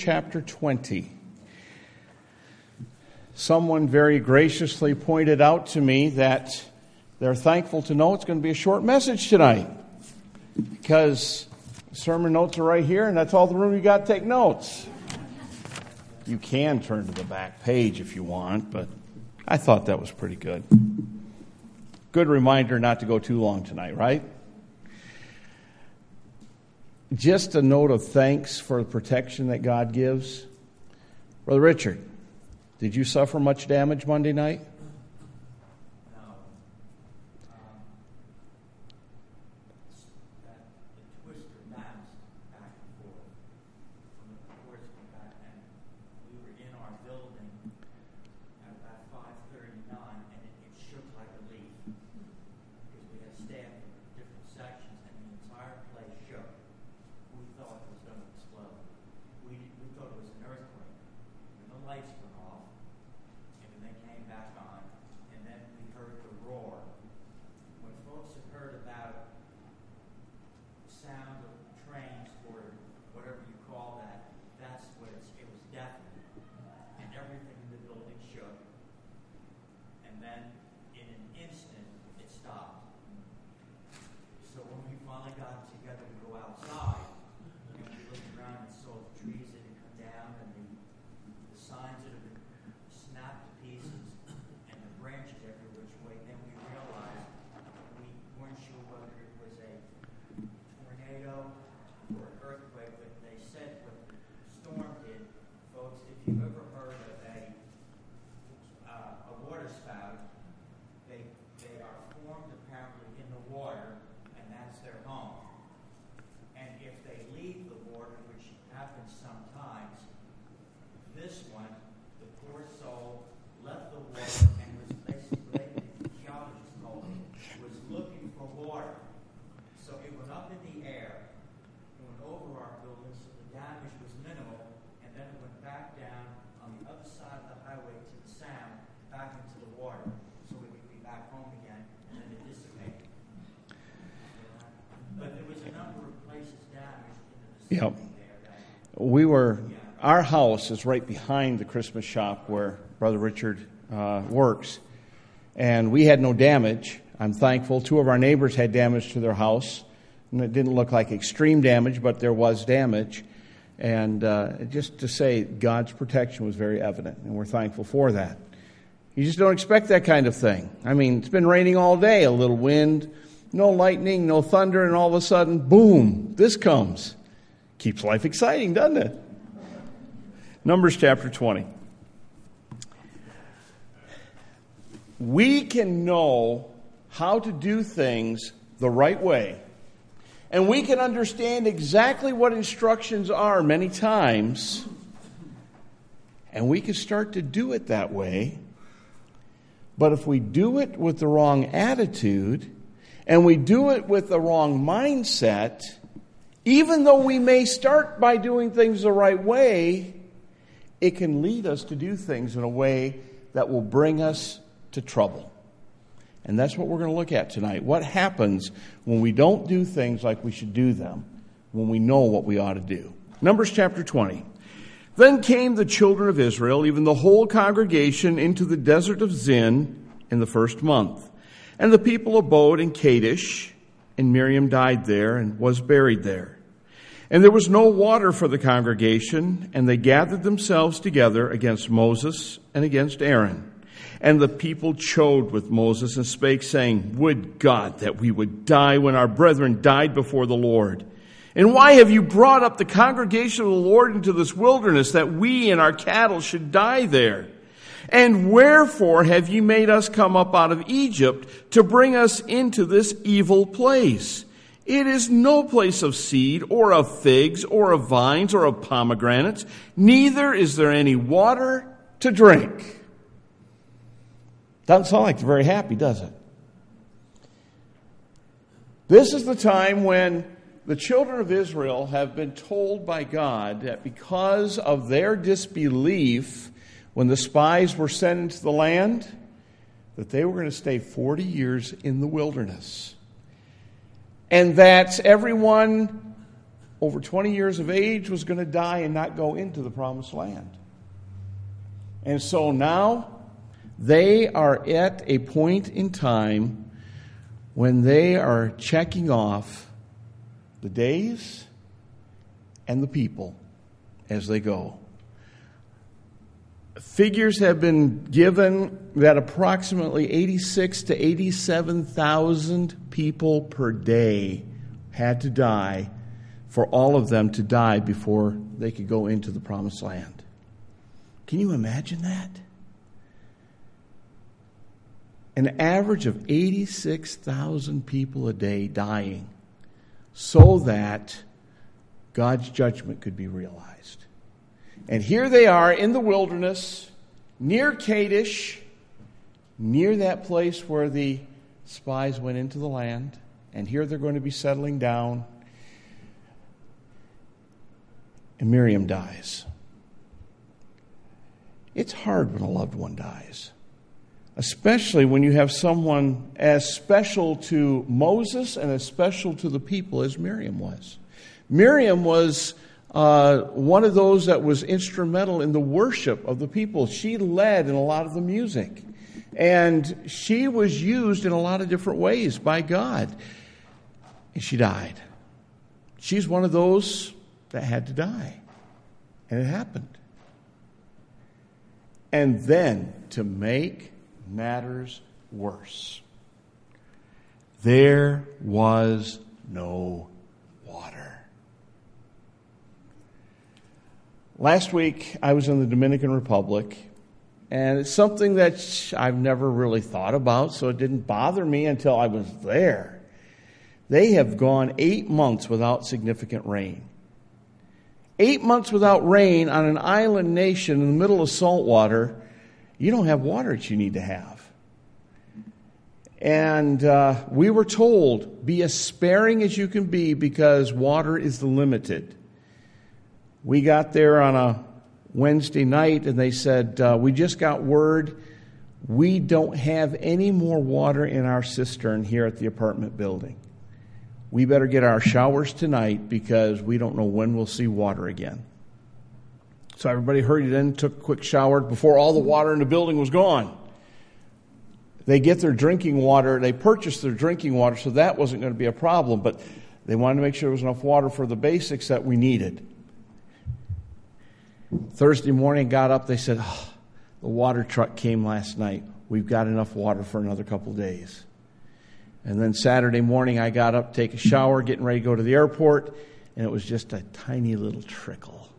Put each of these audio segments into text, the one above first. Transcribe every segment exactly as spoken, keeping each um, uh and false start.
chapter twenty. Someone very graciously pointed out to me that they're thankful to know it's going to be a short message tonight because sermon notes are right here and that's all the room you got to take notes. You can turn to the back page if you want, but I thought that was pretty good. Good reminder not to go too long tonight, right? Just a note of thanks for the protection that God gives. Brother Richard, did you suffer much damage Monday night? No. Um, that, the twister bounced back and forth from the cords went back, and we were in our building at about five thirty-nine, and it, it shook like a leaf because we had staff in different sections, and the entire place shook. We thought it was going to explode. We we thought it was an earthquake. And the lights went off, and then they came back on, and then we heard the roar. When folks have heard about the sound of trains or whatever you call that, that's what it's, it was deafening, and everything in the building shook. And then in an instant, it stopped. So when we finally got together to go outside, and we looked around and saw the trees that had come down and the, the signs that had been snapped to pieces and the branches every which way, then we realized we weren't sure whether it was a tornado or an earthquake, but they said what the storm did, folks, if you've ever heard of a uh, a water spout, they they are formed apparently in the water, and that's their home. And if they leave the water, which happens sometimes, this one, the poor soul, left the water and was basically, the geologist told me, was looking for water. So it went up in the air, it went over our building, so the damage was minimal, and then it went back down on the other side of the highway to the sound, back into the water, so we could be back home again, and then it dissipated. But there was a number of places damaged in the Yep. vicinity there. That, We were, our house is right behind the Christmas shop where Brother Richard uh, works. And we had no damage. I'm thankful. Two of our neighbors had damage to their house. And it didn't look like extreme damage, but there was damage. And uh, just to say, God's protection was very evident. And we're thankful for that. You just don't expect that kind of thing. I mean, it's been raining all day, a little wind, no lightning, no thunder, and all of a sudden, boom, this comes. Keeps life exciting, doesn't it? Numbers chapter twenty. We can know how to do things the right way. And we can understand exactly what instructions are many times. And we can start to do it that way. But if we do it with the wrong attitude, and we do it with the wrong mindset, even though we may start by doing things the right way, it can lead us to do things in a way that will bring us to trouble. And that's what we're going to look at tonight. What happens when we don't do things like we should do them, when we know what we ought to do. Numbers chapter twenty. Then came the children of Israel, even the whole congregation, into the desert of Zin in the first month. And the people abode in Kadesh, and Miriam died there and was buried there. And there was no water for the congregation, and they gathered themselves together against Moses and against Aaron. And the people chode with Moses and spake, saying, Would God that we would die when our brethren died before the Lord. And why have you brought up the congregation of the Lord into this wilderness, that we and our cattle should die there? And wherefore have ye made us come up out of Egypt to bring us into this evil place? It is no place of seed, or of figs, or of vines, or of pomegranates, neither is there any water to drink. Doesn't sound like they're very happy, does it? This is the time when the children of Israel have been told by God that because of their disbelief when the spies were sent into the land, that they were going to stay forty years in the wilderness. And that everyone over twenty years of age, was going to die and not go into the promised land. And so now they are at a point in time when they are checking off the days and the people as they go. Figures have been given that approximately eighty-six to eighty-seven thousand people per day had to die for all of them to die before they could go into the promised land. Can you imagine that? An average of eighty-six thousand people a day dying so that God's judgment could be realized. And here they are in the wilderness, near Kadesh, near that place where the spies went into the land. And here they're going to be settling down. And Miriam dies. It's hard when a loved one dies, especially when you have someone as special to Moses and as special to the people as Miriam was. Miriam was uh, one of those that was instrumental in the worship of the people. She led in a lot of the music. And she was used in a lot of different ways by God. And she died. She's one of those that had to die. And it happened. And then, to make matters worse, there was no water. Last week, I was in the Dominican Republic, and it's something that I've never really thought about, so it didn't bother me until I was there. They have gone eight months without significant rain. Eight months without rain on an island nation in the middle of salt water, you don't have water that you need to have. And uh, we were told, be as sparing as you can be because water is limited. We got there on a Wednesday night and they said, uh, we just got word we don't have any more water in our cistern here at the apartment building. We better get our showers tonight because we don't know when we'll see water again. So everybody hurried in, took a quick shower before all the water in the building was gone. They get their drinking water. They purchased their drinking water, so that wasn't going to be a problem. But they wanted to make sure there was enough water for the basics that we needed. Thursday morning, got up. They said, oh, the water truck came last night. We've got enough water for another couple days. And then Saturday morning, I got up, take a shower, getting ready to go to the airport, and it was just a tiny little trickle.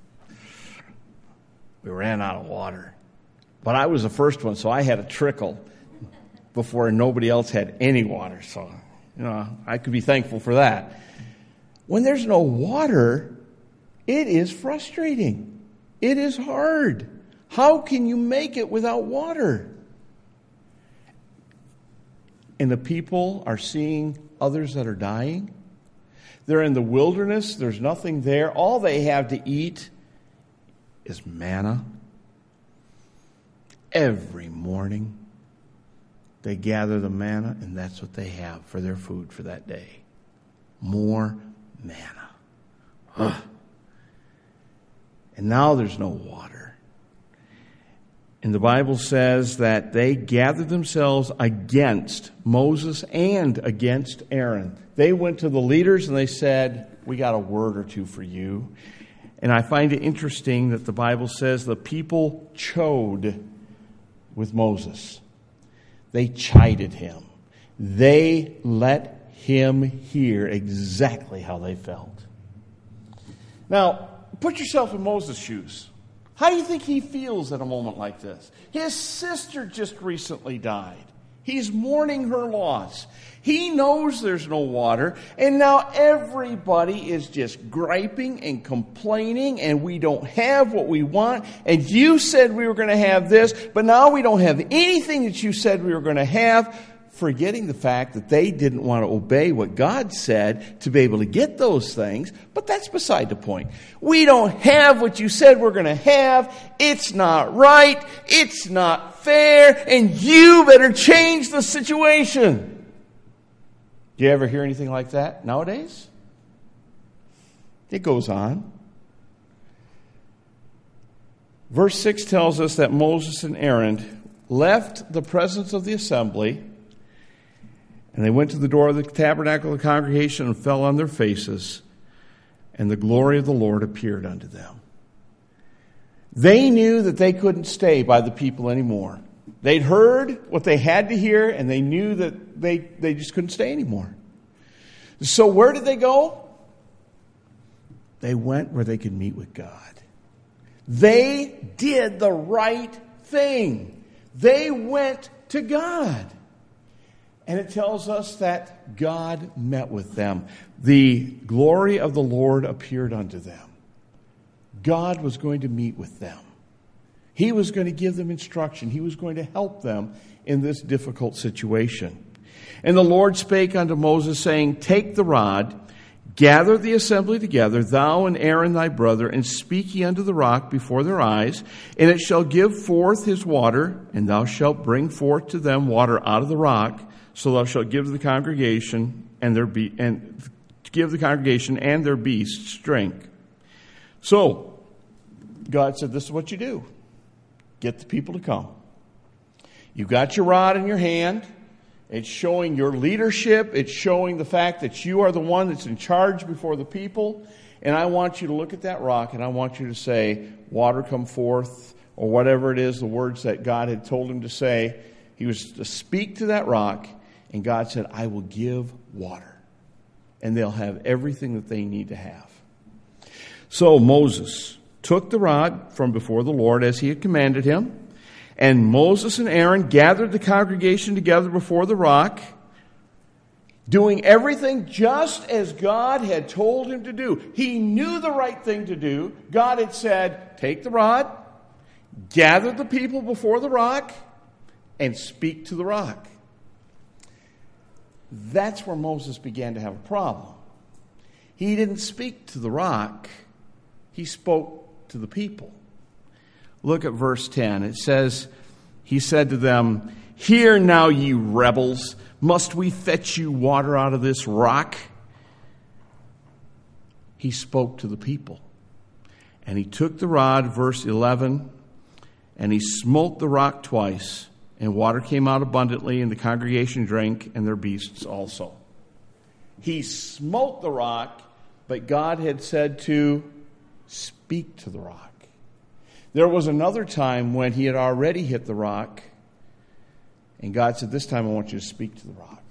We ran out of water. But I was the first one, so I had a trickle before nobody else had any water. So, you know, I could be thankful for that. When there's no water, it is frustrating. It is hard. How can you make it without water? And the people are seeing others that are dying. They're in the wilderness. There's nothing there. All they have to eat is manna. Every morning, they gather the manna, and that's what they have for their food for that day. More manna. Ugh. And now there's no water. And the Bible says that they gathered themselves against Moses and against Aaron. They went to the leaders and they said, we got a word or two for you. And I find it interesting that the Bible says the people chode with Moses. They chided him. They let him hear exactly how they felt. Now, put yourself in Moses' shoes. How do you think he feels at a moment like this? His sister just recently died. He's mourning her loss. He knows there's no water, and now everybody is just griping and complaining, and we don't have what we want, and you said we were going to have this, but now we don't have anything that you said we were going to have, forgetting the fact that they didn't want to obey what God said to be able to get those things, but that's beside the point. We don't have what you said we're going to have. It's not right. It's not fair, and you better change the situation. Do you ever hear anything like that nowadays? It goes on. Verse six tells us that Moses and Aaron left the presence of the assembly, and they went to the door of the tabernacle of the congregation and fell on their faces, and the glory of the Lord appeared unto them. They knew that they couldn't stay by the people anymore. They'd heard what they had to hear, and they knew that they, they just couldn't stay anymore. So where did they go? They went where they could meet with God. They did the right thing. They went to God. And it tells us that God met with them. The glory of the Lord appeared unto them. God was going to meet with them. He was going to give them instruction. He was going to help them in this difficult situation. And the Lord spake unto Moses, saying, Take the rod, gather the assembly together, thou and Aaron thy brother, and speak ye unto the rock before their eyes, and it shall give forth his water, and thou shalt bring forth to them water out of the rock, so thou shalt give to the congregation and their be and give the congregation and their beasts drink. So God said, this is what you do. Get the people to come. You've got your rod in your hand. It's showing your leadership. It's showing the fact that you are the one that's in charge before the people. And I want you to look at that rock, and I want you to say, water come forth, or whatever it is, the words that God had told him to say. He was to speak to that rock, and God said, I will give water. And they'll have everything that they need to have. So Moses took the rod from before the Lord as he had commanded him. And Moses and Aaron gathered the congregation together before the rock, doing everything just as God had told him to do. He knew the right thing to do. God had said, take the rod, gather the people before the rock, and speak to the rock. That's where Moses began to have a problem. He didn't speak to the rock. He spoke to the people. Look at verse ten. It says, he said to them, Hear now, ye rebels, must we fetch you water out of this rock? He spoke to the people. And he took the rod, verse eleven, and he smote the rock twice, and water came out abundantly, and the congregation drank, and their beasts also. He smote the rock, but God had said to speak to the rock. There was another time when he had already hit the rock, and God said, this time I want you to speak to the rock.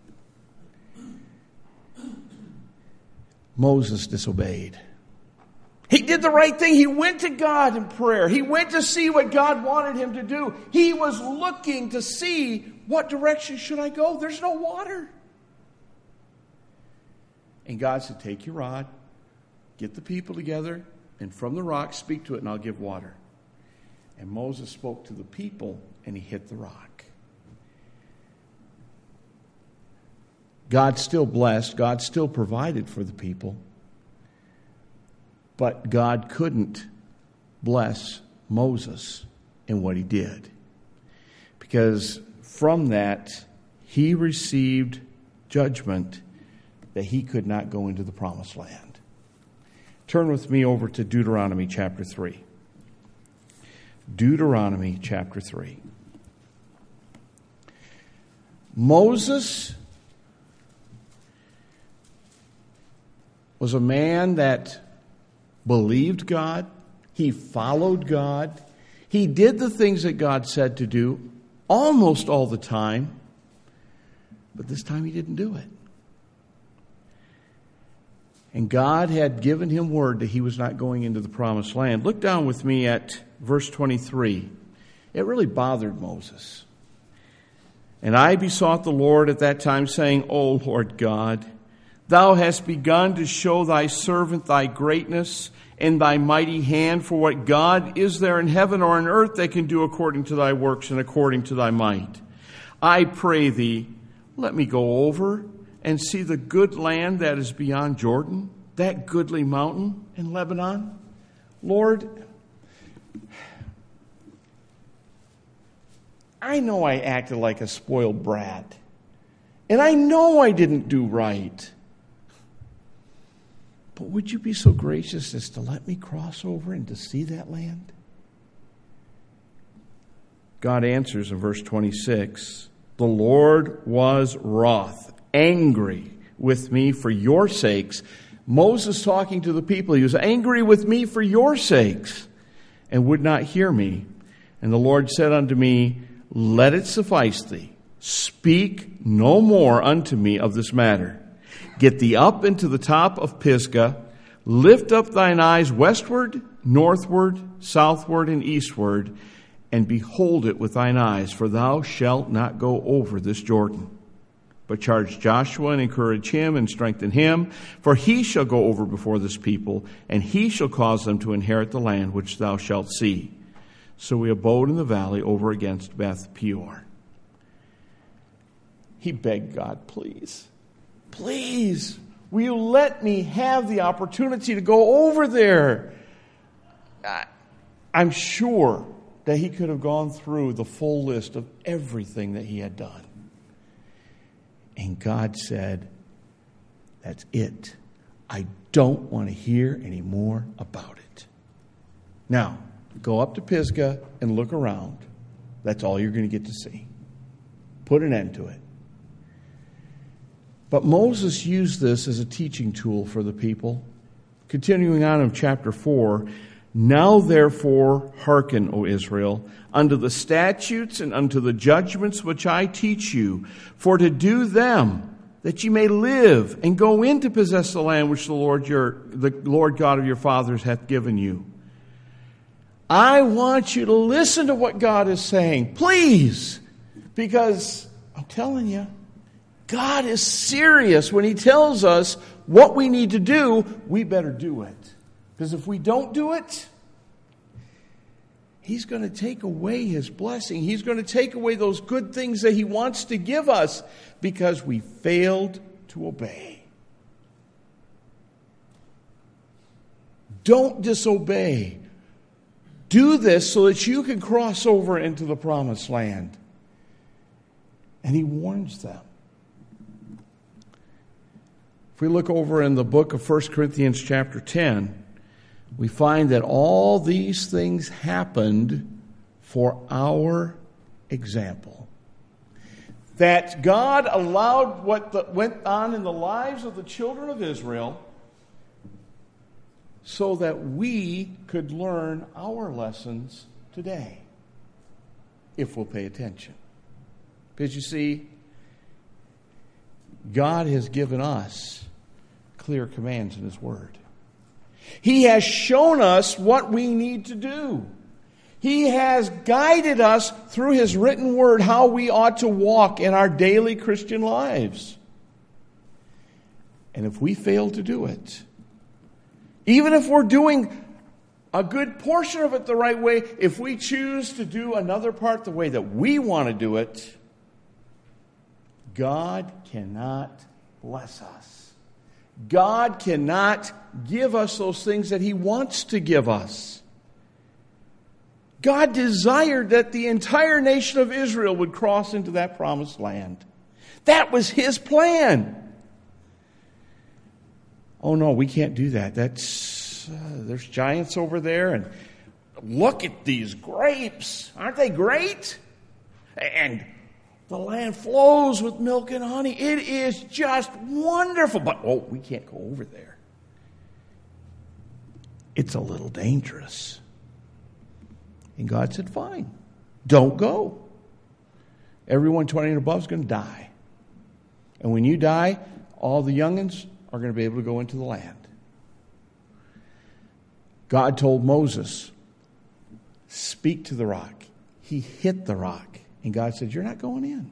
Moses disobeyed. He did the right thing. He went to God in prayer. He went to see what God wanted him to do. He was looking to see, what direction should I go? There's no water. And God said, take your rod, get the people together, and from the rock, speak to it, and I'll give water. And Moses spoke to the people, and he hit the rock. God still blessed. God still provided for the people. But God couldn't bless Moses in what he did. Because from that, he received judgment that he could not go into the promised land. Turn with me over to Deuteronomy chapter three. Deuteronomy chapter three. Moses was a man that believed God. He followed God. He did the things that God said to do almost all the time. But this time he didn't do it. And God had given him word that he was not going into the promised land. Look down with me at verse twenty-three. It really bothered Moses. And I besought the Lord at that time, saying, O Lord God, thou hast begun to show thy servant thy greatness and thy mighty hand, for what God is there in heaven or on earth that can do according to thy works and according to thy might? I pray thee, let me go over and see the good land that is beyond Jordan, that goodly mountain in Lebanon. Lord, I know I acted like a spoiled brat, and I know I didn't do right. But but would you be so gracious as to let me cross over and to see that land? God answers in verse twenty-six, the Lord was wroth, angry with me for your sakes. Moses talking to the people, he was angry with me for your sakes, and would not hear me. And the Lord said unto me, let it suffice thee. Speak no more unto me of this matter. Get thee up into the top of Pisgah, lift up thine eyes westward, northward, southward, and eastward, and behold it with thine eyes, for thou shalt not go over this Jordan. But charge Joshua and encourage him and strengthen him, for he shall go over before this people, and he shall cause them to inherit the land which thou shalt see. So we abode in the valley over against Beth Peor. He begged God, please, please, will you let me have the opportunity to go over there? I'm sure that he could have gone through the full list of everything that he had done. And God said, that's it. I don't want to hear any more about it. Now, go up to Pisgah and look around. That's all you're going to get to see. Put an end to it. But Moses used this as a teaching tool for the people. Continuing on in chapter four, now therefore hearken, O Israel, unto the statutes and unto the judgments which I teach you, for to do them, that ye may live and go in to possess the land which the Lord your the Lord God of your fathers hath given you. I want you to listen to what God is saying, please, because I'm telling you, God is serious when he tells us what we need to do. We better do it. Because if we don't do it, he's going to take away his blessing. He's going to take away those good things that he wants to give us because we failed to obey. Don't disobey. Do this so that you can cross over into the promised land. And he warns them. If we look over in the book of First Corinthians chapter ten, we find that all these things happened for our example. That God allowed what the, went on in the lives of the children of Israel so that we could learn our lessons today, if we'll pay attention. Because you see, God has given us clear commands in his word. He has shown us what we need to do. He has guided us through his written word how we ought to walk in our daily Christian lives. And if we fail to do it, even if we're doing a good portion of it the right way, if we choose to do another part the way that we want to do it, God cannot bless us. God cannot give us those things that he wants to give us. God desired that the entire nation of Israel would cross into that promised land. That was his plan. Oh no, we can't do that. That's uh, there's giants over there, and look at these grapes. Aren't they great? And the land flows with milk and honey. It is just wonderful. But, oh, we can't go over there. It's a little dangerous. And God said, fine, don't go. Everyone twenty and above is going to die. And when you die, all the youngins are going to be able to go into the land. God told Moses, speak to the rock. He hit the rock. And God said, you're not going in.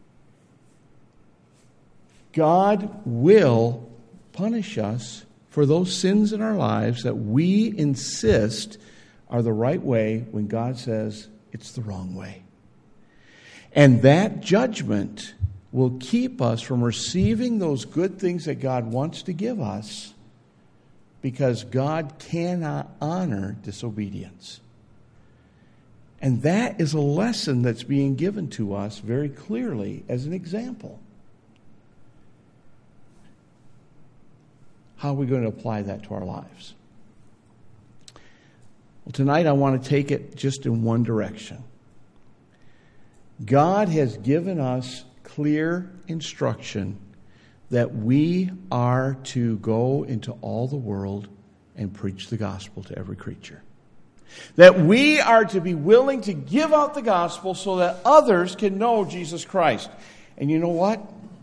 God will punish us for those sins in our lives that we insist are the right way when God says it's the wrong way. And that judgment will keep us from receiving those good things that God wants to give us because God cannot honor disobedience. And that is a lesson that's being given to us very clearly as an example. How are we going to apply that to our lives? Well, tonight I want to take it just in one direction. God has given us clear instruction that we are to go into all the world and preach the gospel to every creature. That we are to be willing to give out the gospel so that others can know Jesus Christ. And you know what?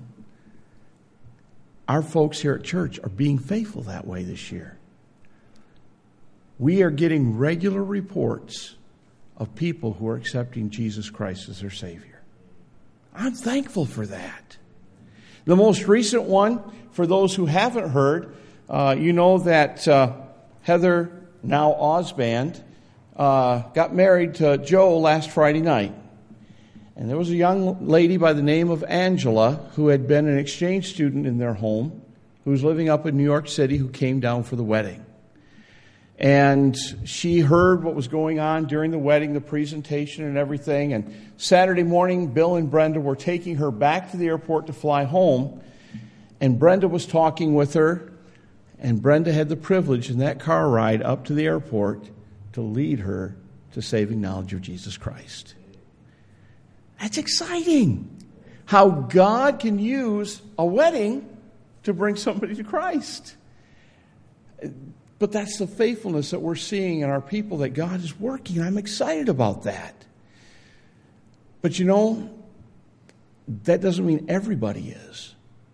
Our folks here at church are being faithful that way this year. We are getting regular reports of people who are accepting Jesus Christ as their Savior. I'm thankful for that. The most recent one, for those who haven't heard, uh, you know that uh, Heather, now Osband, uh, got married to Joe last Friday night. And there was a young lady by the name of Angela who had been an exchange student in their home, who was living up in New York City, who came down for the wedding. And she heard what was going on during the wedding, the presentation and everything. And Saturday morning, Bill and Brenda were taking her back to the airport to fly home. And Brenda was talking with her. And Brenda had the privilege in that car ride up to the airport to lead her to saving knowledge of Jesus Christ. That's exciting. How God can use a wedding to bring somebody to Christ. But that's the faithfulness that we're seeing in our people, that God is working. I'm excited about that. But you know, that doesn't mean everybody is.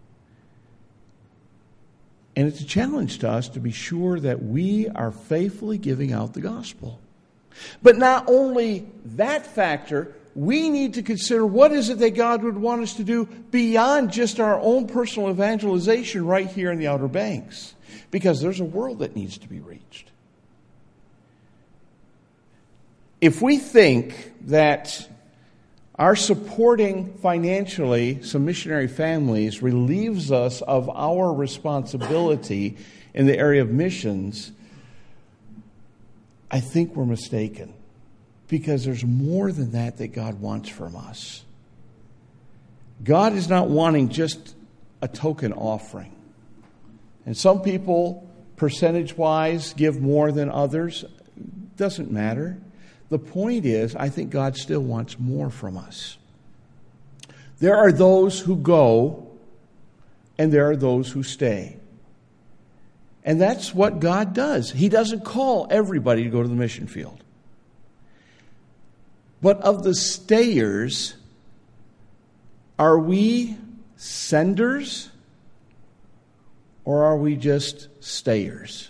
And it's a challenge to us to be sure that we are faithfully giving out the gospel. But not only that factor, we need to consider what is it that God would want us to do beyond just our own personal evangelization right here in the Outer Banks. Because there's a world that needs to be reached. If we think that our supporting financially some missionary families relieves us of our responsibility in the area of missions, I think we're mistaken. Because there's more than that that God wants from us. God is not wanting just a token offering. And some people, percentage-wise, give more than others. Doesn't matter. The point is, I think God still wants more from us. There are those who go, and there are those who stay. And that's what God does. He doesn't call everybody to go to the mission field. But of the stayers, are we senders? Or are we just stayers?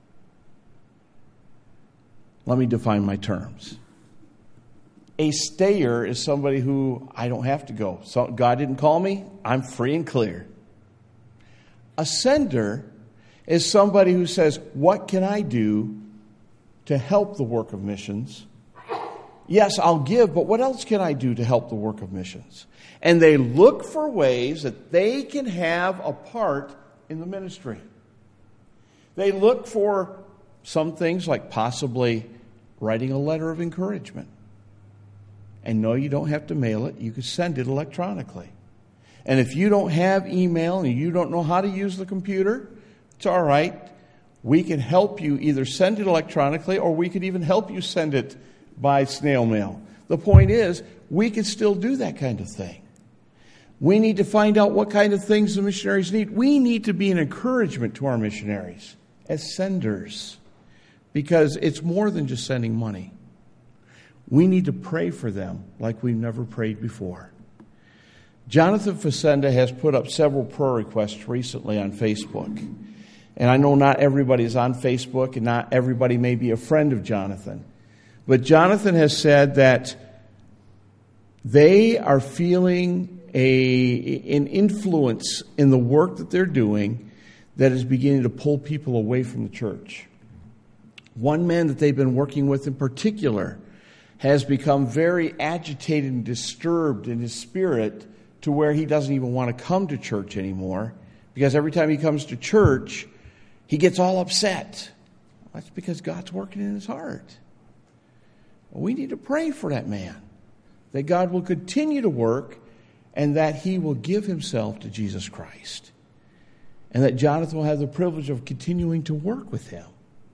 Let me define my terms. A stayer is somebody who, I don't have to go. So God didn't call me, I'm free and clear. A sender is somebody who says, what can I do to help the work of missions? Yes, I'll give, but what else can I do to help the work of missions? And they look for ways that they can have a part in the ministry. They look for some things like possibly writing a letter of encouragement. And no, you don't have to mail it. You can send it electronically. And if you don't have email and you don't know how to use the computer, it's all right. We can help you either send it electronically or we could even help you send it by snail mail. The point is, we can still do that kind of thing. We need to find out what kind of things the missionaries need. We need to be an encouragement to our missionaries as senders, because it's more than just sending money. We need to pray for them like we've never prayed before. Jonathan Facenda has put up several prayer requests recently on Facebook. And I know not everybody is on Facebook and not everybody may be a friend of Jonathan. But Jonathan has said that they are feeling a, an influence in the work that they're doing that is beginning to pull people away from the church. One man that they've been working with in particular has become very agitated and disturbed in his spirit to where he doesn't even want to come to church anymore, because every time he comes to church, he gets all upset. That's because God's working in his heart. We need to pray for that man, that God will continue to work and that he will give himself to Jesus Christ. and that Jonathan will have the privilege of continuing to work with him.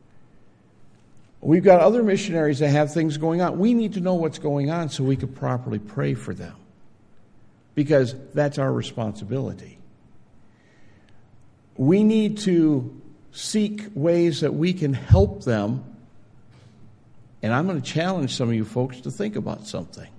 We've got other missionaries that have things going on. We need to know what's going on so we can properly pray for them, because that's our responsibility. We need to seek ways that we can help them. And I'm going to challenge some of you folks to think about something.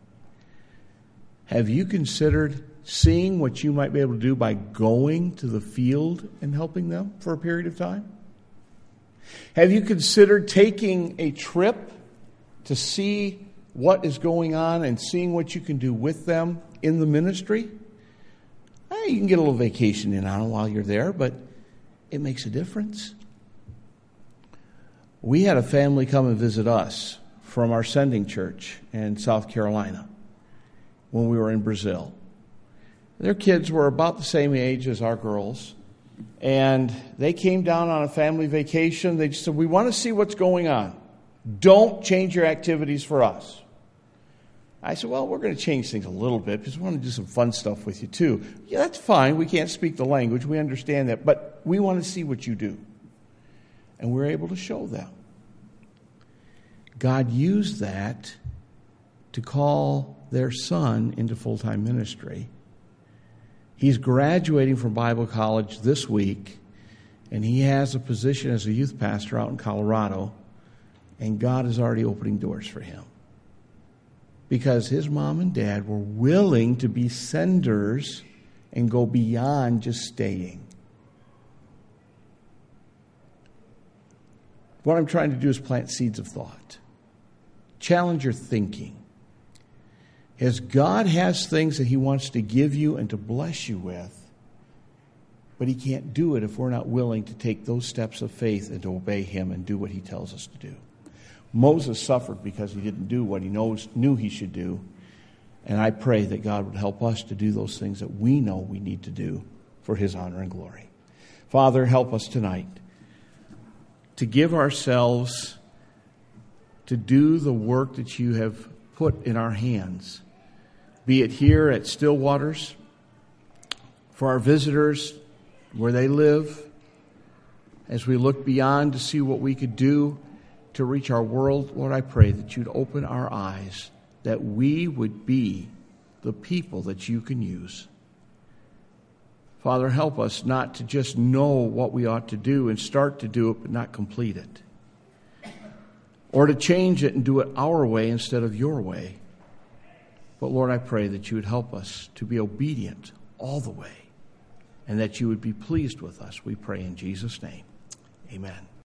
Have you considered seeing what you might be able to do by going to the field and helping them for a period of time? Have you considered taking a trip to see what is going on and seeing what you can do with them in the ministry? Eh, you can get a little vacation in on it while you're there, but it makes a difference. We had a family come and visit us from our sending church in South Carolina when we were in Brazil. Their kids were about the same age as our girls, and they came down on a family vacation. They just said, we want to see what's going on. Don't change your activities for us. I said, well, we're going to change things a little bit because we want to do some fun stuff with you too. Yeah, that's fine. We can't speak the language. We understand that. But we want to see what you do. And we're able to show them. God used that to call their son into full-time ministry. He's graduating from Bible college this week, and he has a position as a youth pastor out in Colorado, and God is already opening doors for him. Because his mom and dad were willing to be senders and go beyond just staying. What I'm trying to do is plant seeds of thought. Challenge your thinking. As God has things that he wants to give you and to bless you with, but he can't do it if we're not willing to take those steps of faith and to obey him and do what he tells us to do. Moses suffered because he didn't do what he knows, knew he should do. And I pray that God would help us to do those things that we know we need to do for his honor and glory. Father, help us tonight to give ourselves to do the work that you have put in our hands, be it here at Stillwaters, for our visitors where they live, as we look beyond to see what we could do to reach our world. Lord, I pray that you'd open our eyes, that we would be the people that you can use. Father, help us not to just know what we ought to do and start to do it but not complete it. Or to change it and do it our way instead of your way. But Lord, I pray that you would help us to be obedient all the way and that you would be pleased with us. We pray in Jesus' name. Amen.